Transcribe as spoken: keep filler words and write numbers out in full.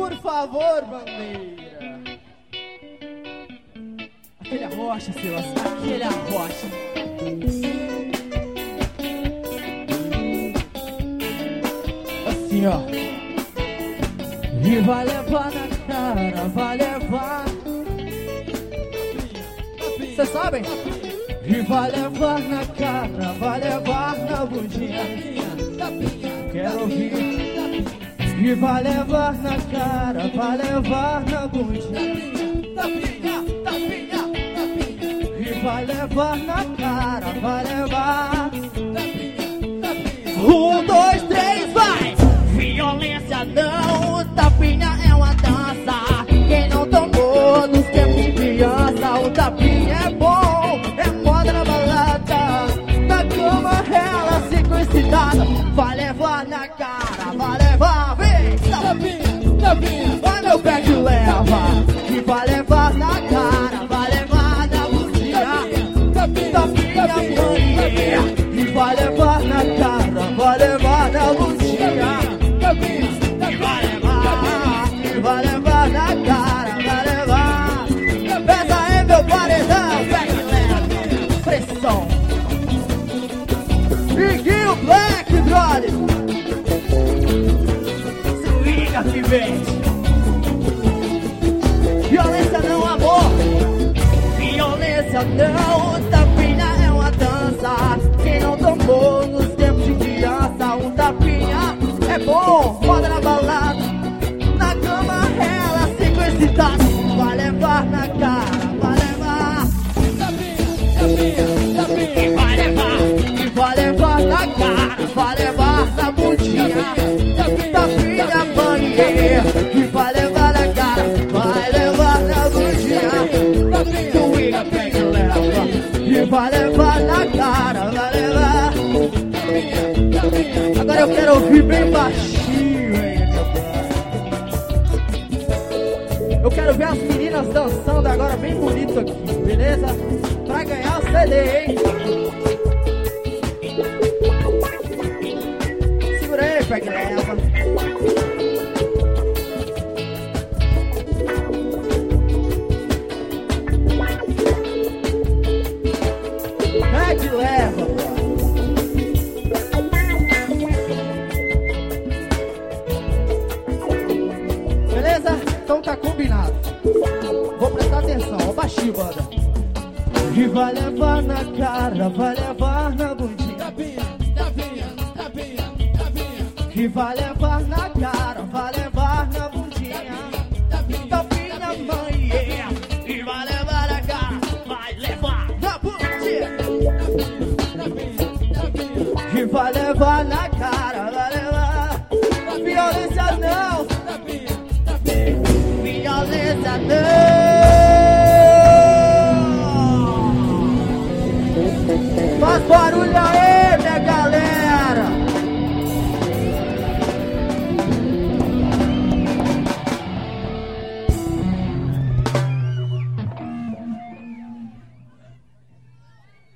Por favor, bandeira. Aquele arrocha, Silas, aquele arrocha. Assim, ó. E vai levar na cara, vai levar. Cês sabem? E vai levar na cara, vai levar na bundinha. Quero ouvir. E vai levar na cara, vai levar na bundinha. Tapinha, tapinha, tapinha. E vai levar na cara, vai levar. Tapinha, tapinha. Um, dois, três, vai! Violência não, tapinha é uma dança. Quem não tomou nos tempos de criança, o tapinha é bom, é moda na balada. Na cama ela se coincitada, vai levar na cara, vai levar, vem! Tapinha, tapinha, vai meu pé que leva. E vai levar na cara, vai levar na bundinha. Tapinha, tapinha, tapinha. E vai levar na cara, vai levar na bundinha. E vai levar, e vai levar na cara, vai levar. Pesa aí meu paredão, pé que leva. Pressão. Iguinho Black, brother. Swinga, pivete. Violência não, amor. Violência não, tapinha é uma dança. Quem não tomou nos tempos de criança, um tapinha é bom, moda na balada. Na cama ela se coincitada, vai levar na cara, vai levar. Tapinha, tapinha, tapinha. E vai levar, e vai levar na cara, vai levar na bundinha. Tapinha, banheira. E vai levar na cara, vai levar na bundinha. Tapinha, pega e leva. E vai levar na cara, vai levar. Agora eu quero ouvir bem baixinho, hein, meu pai. Eu quero ver as meninas dançando agora bem bonito aqui, beleza? Pra ganhar o C D, hein? Segura aí, pega e leva. Pega e leva, pô. Então tá combinado. Vou prestar atenção, ó, baixinho, banda. E vai levar na cara, vai levar na bundinha. Tapinha, tapinha, tapinha, tapinha. E vai levar na cara, vai levar na bundinha. Tapinha, tapinha, mãe, yeah. E vai levar na cara, vai levar na bundinha. Tapinha, tapinha, tapinha. E vai levar na cara.